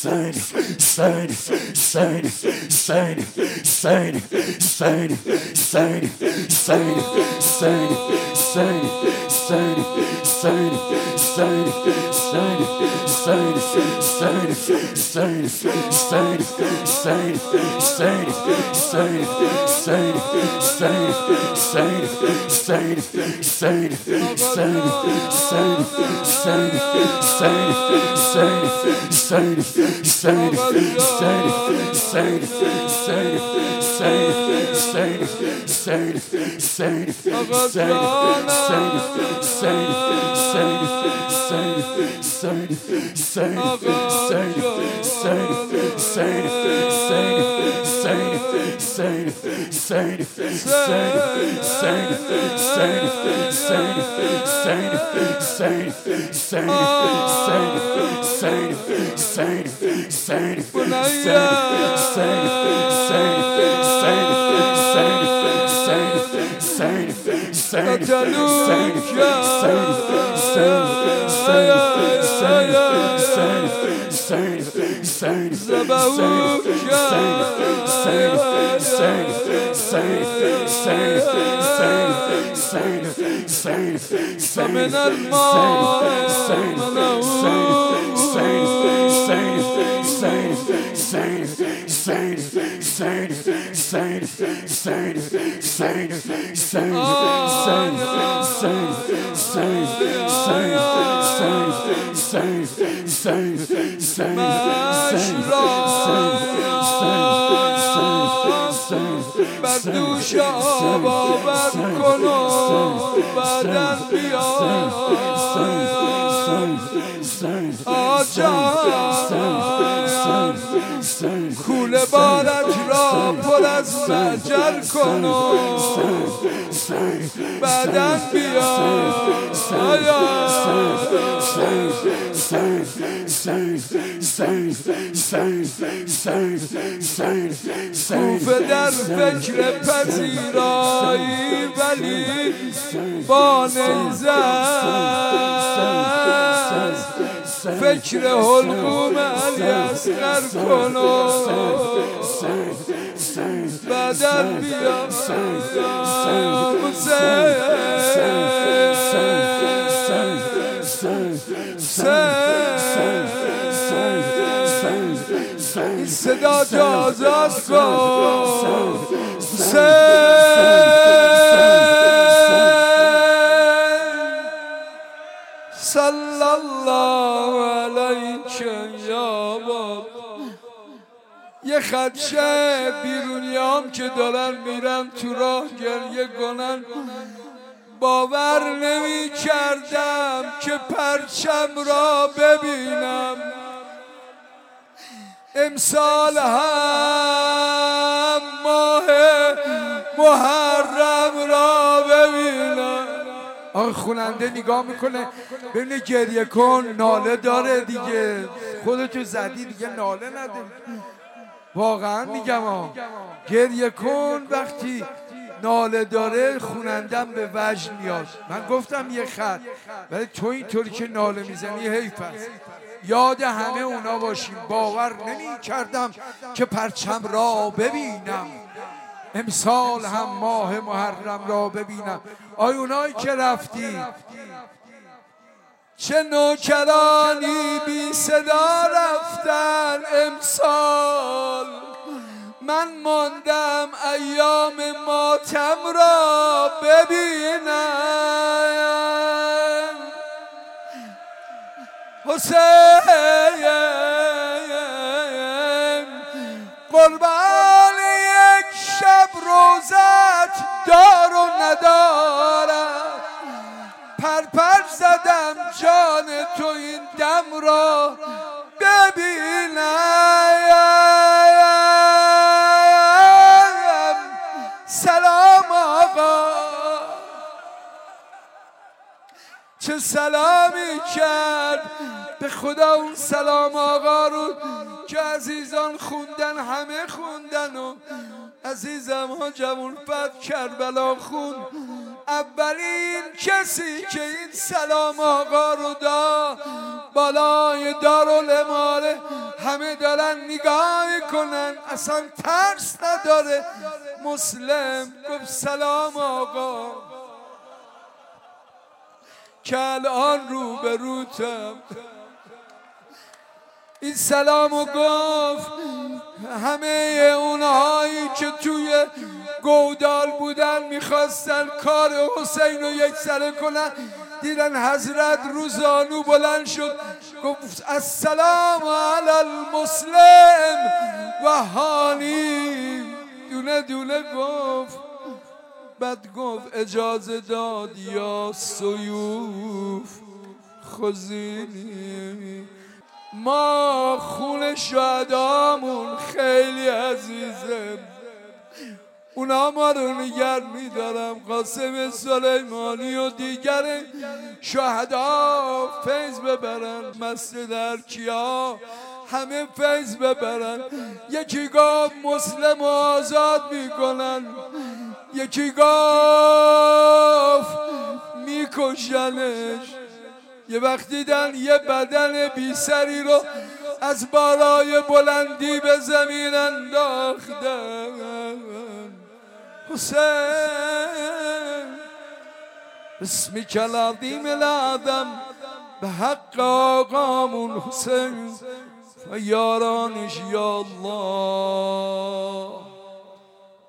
کوله بارت را پر از مجل کن و بعدم بیا کوفه در فکر پذیرایی ولی با نیزه فکر حلقوم علی اصغر کن و بدل بیا این صدا جازاست کن صلی الله علیک یا باب. یه خدشه بیرونیام که دارن میرن تو راه گریه کنن، باور نمی کردم که پرچم را ببینم، امسال هم ماه محرم را ببینم. آخه خواننده نگاه میکنه ببینه گریه کن، ناله داره دیگه، خودتو زدی دیگه ناله نده. واقعا میگم گریه کن، وقتی ناله داره خوانندم به وجد میاد. من گفتم یه خط، ولی تو اینطوری که ناله میزنی حیف است. یاد همه اونا باشیم. باور نمی کردم که پرچم را ببینم، امسال هم ماه محرم را ببینم. آی اونایی که رفتی، چه نوکرانی بی صدا رفتن امسال، من ماندم ایام ماتم را ببینم. حسین قربان یک شب روزت دار و ندارم، پرپر زدم جان تو این دم را ببینم. سلام آقا، چه سلامی کرد به خدا اون سلام آقا رو که عزیزان خوندن، همه خوندن و عزیزم ها جوون فت کربلا خون. اولین کسی که این سلام آقا رو داد بالای دارالاماره، همه دارن نگاه کنن، اصلا ترس نداره. مسلم گفت سلام آقا، که الان رو به روتم. این سلامو گفت همه اونهایی که توی گودال بودن میخواستن کار حسین رو یکسره کنن، دیدن حضرت رو زانو بلند شد گفت السلام علی المسلم و هانی، دونه دونه گفت. بعد گفت اجازه داد یا سیوف خزینی، ما خون شهدامون خیلی عزیزه، اونا ما رو نگر میدارم. قاسم سلیمانی و دیگر شهدا فیض ببرن، مسجد ارکیا همه فیض ببرن. یکی گفت مسلم آزاد میکنن، یکی گفت میکشنش. یه وقت دیدن یه بدن بی سری رو از بالای بلندی به زمین انداختن. حسین بسمک العظیم العظم، به حق آقامون حسین و یارانش یا الله.